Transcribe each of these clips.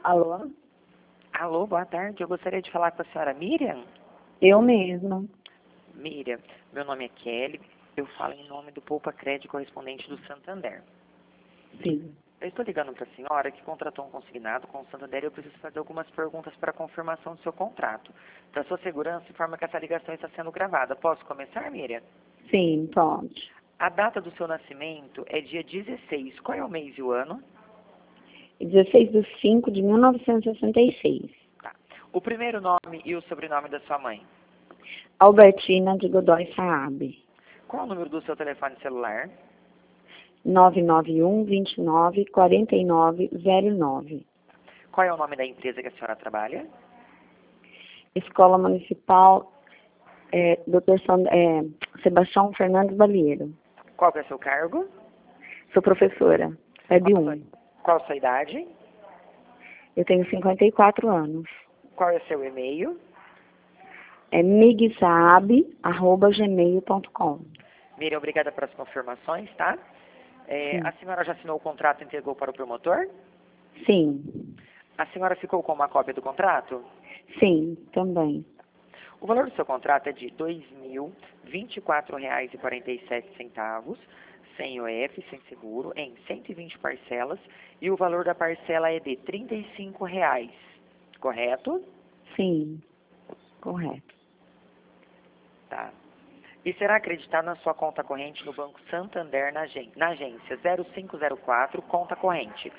Alô? Alô, boa tarde. Eu gostaria de falar com a senhora Miriam. Eu mesma. Miriam, meu nome é Kelly. Eu falo em nome do Poupa Crédito correspondente do Santander. Sim. Eu estou ligando para a senhora que contratou um consignado com o Santander e eu preciso fazer algumas perguntas para confirmação do seu contrato. Para sua segurança, informa que essa ligação está sendo gravada. Posso começar, Miriam? Sim, pode. A data do seu nascimento é dia 16. Qual é o mês e o ano? 16/5/1966. Tá. O primeiro nome e o sobrenome da sua mãe? Albertina de Godoy Saab. Qual é o número do seu telefone celular? 991-29-4909. Qual é o nome da empresa que a senhora trabalha? Escola Municipal Dr. Sebastião Fernandes Balieiro. Qual que é o seu cargo? Sou professora. PEB 1. Qual a sua idade? Eu tenho 54 anos. Qual é o seu e-mail? É migsaab@gmail.com. Miriam, obrigada pelas confirmações, tá? A senhora já assinou o contrato e entregou para o promotor? Sim. A senhora ficou com uma cópia do contrato? Sim, também. O valor do seu contrato é de R$ 2.024,47, sem OF, sem seguro, em 120 parcelas, e o valor da parcela é de R$ 35, correto? Sim, correto. Tá. E será acreditado na sua conta corrente no Banco Santander na agência 0504, conta corrente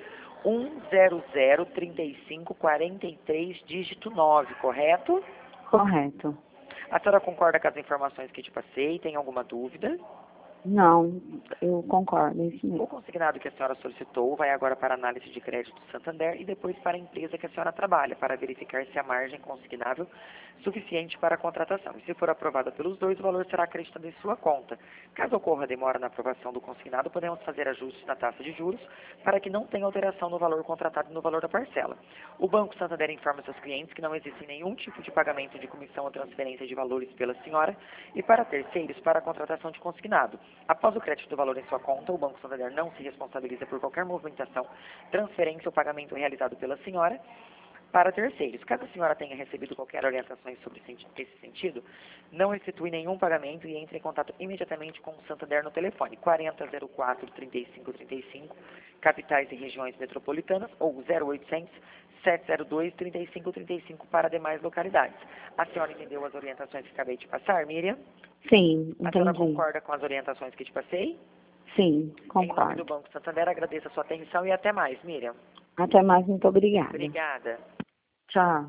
1003543, dígito 9, correto? Correto. A senhora concorda com as informações que te passei? Tem alguma dúvida? Não, eu concordo, é isso O mesmo. consignado que a senhora solicitou vai agora para a análise de crédito do Santander e depois para a empresa que a senhora trabalha, para verificar se a margem consignável é suficiente para a contratação. E se for aprovada pelos dois, o valor será acreditado em sua conta. Caso ocorra demora na aprovação do consignado, podemos fazer ajustes na taxa de juros para que não tenha alteração no valor contratado e no valor da parcela. O Banco Santander informa seus clientes que não existe nenhum tipo de pagamento de comissão ou transferência de valores pela senhora e para terceiros para a contratação de consignado. Após o crédito do valor em sua conta, o Banco Santander não se responsabiliza por qualquer movimentação, transferência ou pagamento realizado pela senhora para terceiros. Caso a senhora tenha recebido qualquer orientação sobre esse sentido, não efetue nenhum pagamento e entre em contato imediatamente com o Santander no telefone 4004-3535, capitais e regiões metropolitanas, ou 0800 702 3535 para demais localidades. A senhora entendeu as orientações que acabei de passar, Miriam? Sim, A senhora entendi. concorda com as orientações que te passei? Sim, Em nome do concordo. Banco Santander, agradeço a sua atenção e até mais, Miriam. Até mais, muito obrigada. Obrigada. Tchau.